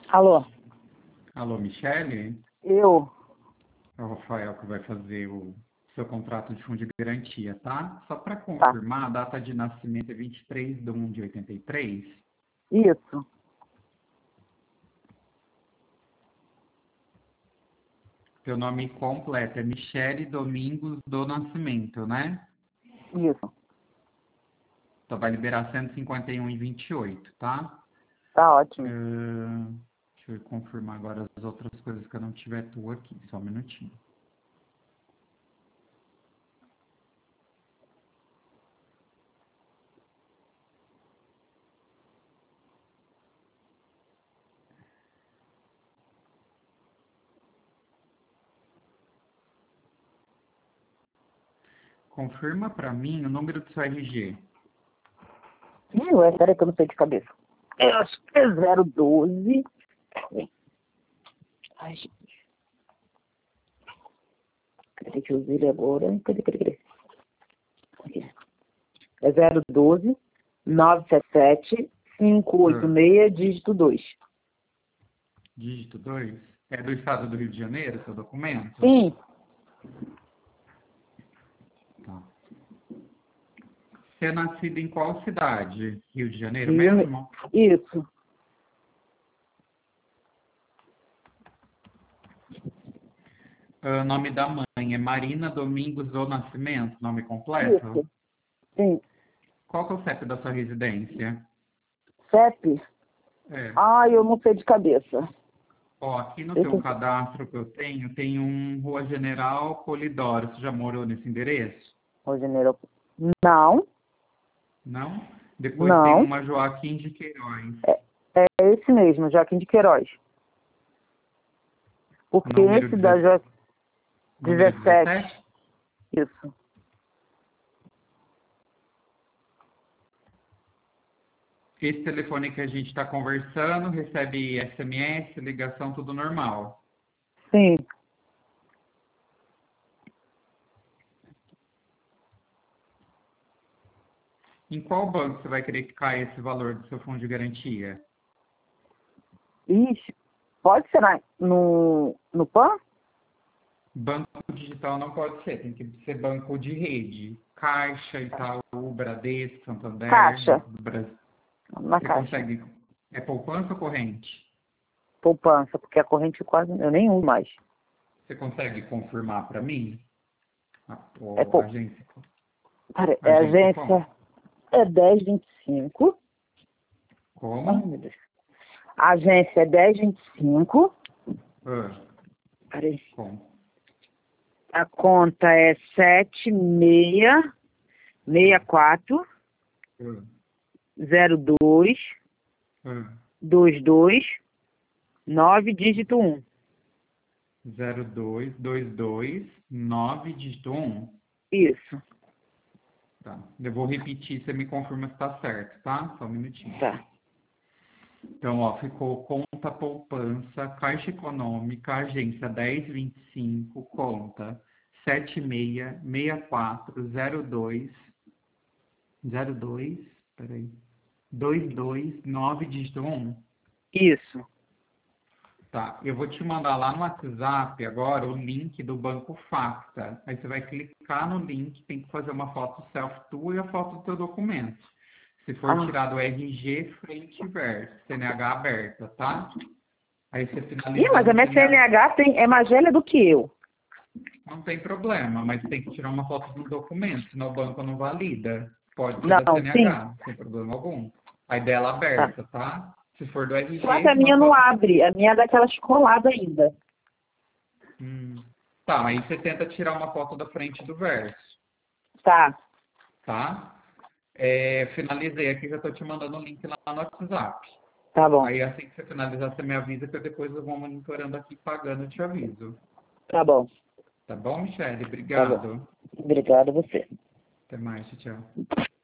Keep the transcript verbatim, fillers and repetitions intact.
Alô? Alô, Michele? Eu? É o Rafael que vai fazer o seu contrato de fundo de garantia, tá? Só para Tá. confirmar, a data de nascimento é vinte e três de um de oitenta e três. Isso. Seu nome completo é Michele Domingos do Nascimento, né? Isso. Então vai liberar cento e cinquenta e um e vinte e oito, tá? Tá ótimo. Ah, deixa eu confirmar agora as outras coisas que eu não tiver tua aqui, só um minutinho. Confirma para mim o número do seu R G. Ih, ué, peraí que eu não sei de cabeça. Eu acho que é zero doze. Ai, gente. Cadê que eu usei ele agora? Cadê, cadê, cadê? Aqui. É zero doze, nove sete sete, cinco oito Ah, seis, dígito dois. dígito dois. É do estado do Rio de Janeiro, seu documento? Sim. Tá. Você é nascido em qual cidade? Rio de Janeiro Rio- mesmo? Isso. O nome da mãe é Marina Domingos do Nascimento, nome completo? Isso. Sim. Qual que é o C E P da sua residência? C E P? É. Ai, eu não sei de cabeça. Ó, aqui no Deixa seu eu... cadastro que eu tenho, tem um Rua General Polidoro. Você já morou nesse endereço? Rio de Janeiro. Não. Não? Depois tem Não. uma Joaquim de Queiroz. É, é esse mesmo, Joaquim de Queiroz. Porque Número, esse da deze- Joaquim número dezessete, dezessete? isso. Esse telefone que a gente está conversando recebe S M S, ligação, tudo normal. Sim. Em qual banco você vai querer que caia esse valor do seu fundo de garantia? Ixi, pode ser na- no, no P A N? Banco digital não pode ser, tem que ser banco de rede. Caixa, Itaú, Bradesco, Santander, Caixa. Banco do Brasil. Na Você caixa. consegue. É poupança ou corrente? Poupança, porque a corrente quase eu nem uso mais. Você consegue confirmar para mim? A, É, o- a pou... agência, Pera, a é agência como? agência é dez vinte e cinco. Ai, Como? meu Deus. A agência é dez vinte e cinco. Ah, Peraí. como? A conta é sete seis seis quatro Ah, zero dois ah. dois dois nove dígito um. zero dois dois dois nove dígito um. Isso. Tá. Eu vou repetir, você me confirma se tá certo, tá? Só um minutinho. Tá. Então, ó, ficou conta poupança, Caixa Econômica, agência dez vinte e cinco, conta sete seis seis quatro zero dois zero dois, peraí, dois dois nove dígito um. Isso. Tá, eu vou te mandar lá no WhatsApp agora o link do Banco Facta. Aí você vai clicar no link, tem que fazer uma foto selfie tua e a foto do teu documento. Se for Ah. tirado R G, frente e verso, C N H aberta, tá? Aí você Ih, mas a finalizando minha tem a... C N H tem, é mais velha do que eu. Não tem problema, mas tem que tirar uma foto do documento, senão o banco não valida. Pode ser da Não, sim. C N H, sem problema algum. Aí dela Tá. aberta, tá? Se for do Só que R G, a uma minha não foto... abre. A minha é daquelas coladas ainda. Hum. Tá, aí você tenta tirar uma foto da frente do verso, Tá. tá? É, finalizei aqui, já tô te mandando o link lá no WhatsApp. Tá bom. Aí assim que você finalizar, você me avisa que eu depois eu vou monitorando aqui, pagando, eu te aviso. Tá bom. Tá bom, Michele? Tá bom. Obrigado. Obrigada a você. Até mais, tchau.